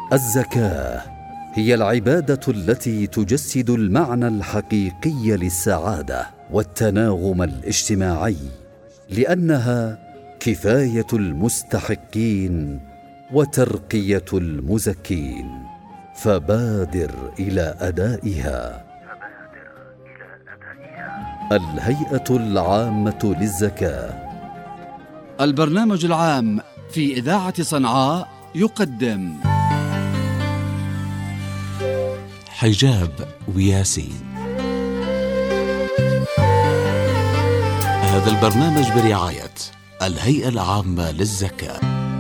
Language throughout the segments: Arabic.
الزكاة هي العبادة التي تجسد المعنى الحقيقي للسعادة والتناغم الاجتماعي، لأنها كفاية المستحقين وترقية المزكين، فبادر إلى أدائها. الهيئة العامة للزكاة. البرنامج العام في إذاعة صنعاء يقدم حجاب وياسين. هذا البرنامج برعاية الهيئة العامة للزكاة.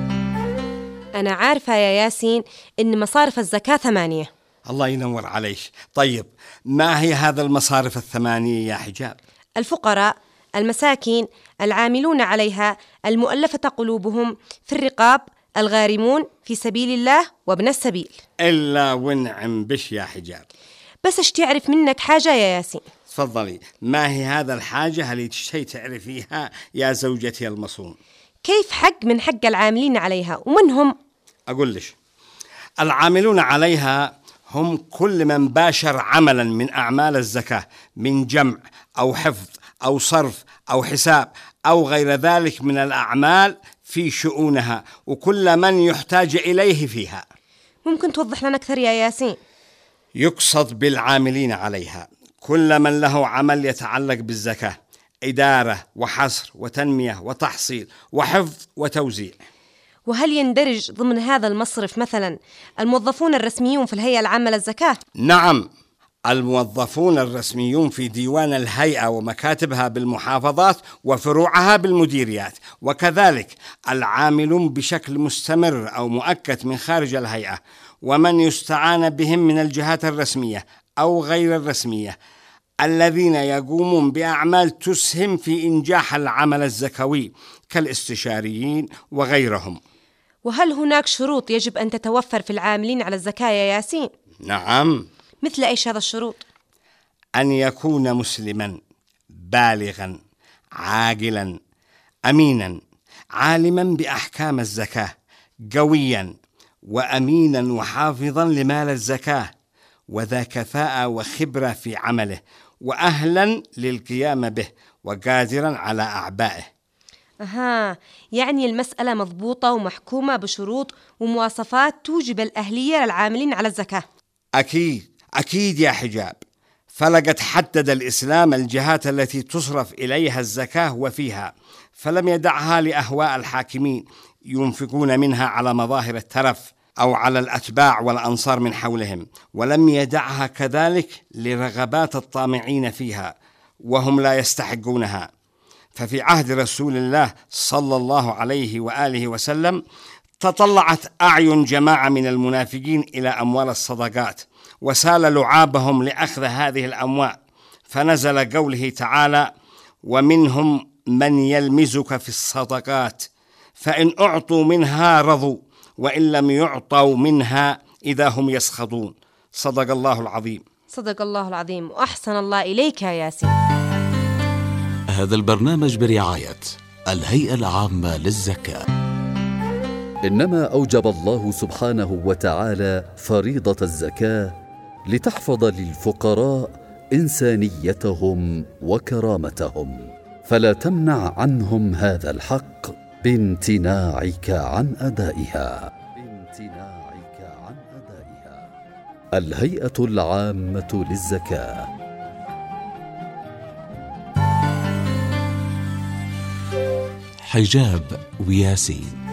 أنا عارفة يا ياسين إن مصارف الزكاة 8. الله ينور عليك. طيب ما هي هذا المصارف 8 يا حجاب؟ الفقراء، المساكين، العاملون عليها، المؤلفة قلوبهم، في الرقاب، الغارمون، في سبيل الله، وابن السبيل. إلا ونعم بش يا حجاب. بس اشتي أعرف منك حاجة يا ياسين. تفضلي، ما هي هذا الحاجة اللي تشتي تعرفيها يا زوجتي المصون؟ كيف حق من حق العاملين عليها ومن هم؟ أقول لك، العاملون عليها هم كل من باشر عملا من أعمال الزكاة من جمع أو حفظ أو صرف أو حساب أو غير ذلك من الأعمال في شؤونها، وكل من يحتاج إليه فيها. ممكن توضح لنا أكثر يا ياسين؟ يقصد بالعاملين عليها كل من له عمل يتعلق بالزكاة، إدارة وحصر وتنمية وتحصيل وحفظ وتوزيع. وهل يندرج ضمن هذا المصرف مثلا الموظفون الرسميون في الهيئة العامة للزكاة؟ نعم، الموظفون الرسميون في ديوان الهيئة ومكاتبها بالمحافظات وفروعها بالمديريات، وكذلك العاملون بشكل مستمر أو مؤقت من خارج الهيئة، ومن يستعان بهم من الجهات الرسمية أو غير الرسمية الذين يقومون بأعمال تسهم في إنجاح العمل الزكوي كالاستشاريين وغيرهم. وهل هناك شروط يجب أن تتوفر في العاملين على الزكاة يا ياسين؟ نعم. مثل إيش هذا الشروط؟ أن يكون مسلما بالغا عاقلا أمينا عالما بأحكام الزكاة قويا وأمينا وحافظا لمال الزكاة وذا كفاءة وخبرة في عمله وأهلا للقيام به وقادرا على أعبائه. يعني المسألة مضبوطة ومحكومة بشروط ومواصفات توجب الأهلية للعاملين على الزكاة. أكيد يا حجاب، فلقد حدد الإسلام الجهات التي تصرف إليها الزكاة وفيها، فلم يدعها لأهواء الحاكمين ينفقون منها على مظاهر الترف أو على الأتباع والأنصار من حولهم، ولم يدعها كذلك لرغبات الطامعين فيها وهم لا يستحقونها. ففي عهد رسول الله صلى الله عليه وآله وسلم تطلعت أعين جماعة من المنافقين إلى أموال الصدقات وسال لعابهم لأخذ هذه الأموال، فنزل قوله تعالى: ومنهم من يلمزك في الصدقات فإن أعطوا منها رضوا وإن لم يعطوا منها إذا هم يسخطون. صدق الله العظيم. صدق الله العظيم وأحسن الله إليك يا ياسين. هذا البرنامج برعاية الهيئة العامة للزكاة. إنما أوجب الله سبحانه وتعالى فريضة الزكاة لتحفظ للفقراء إنسانيتهم وكرامتهم، فلا تمنع عنهم هذا الحق بامتناعك عن أدائها. الهيئة العامة للزكاة. حجاب وياسين.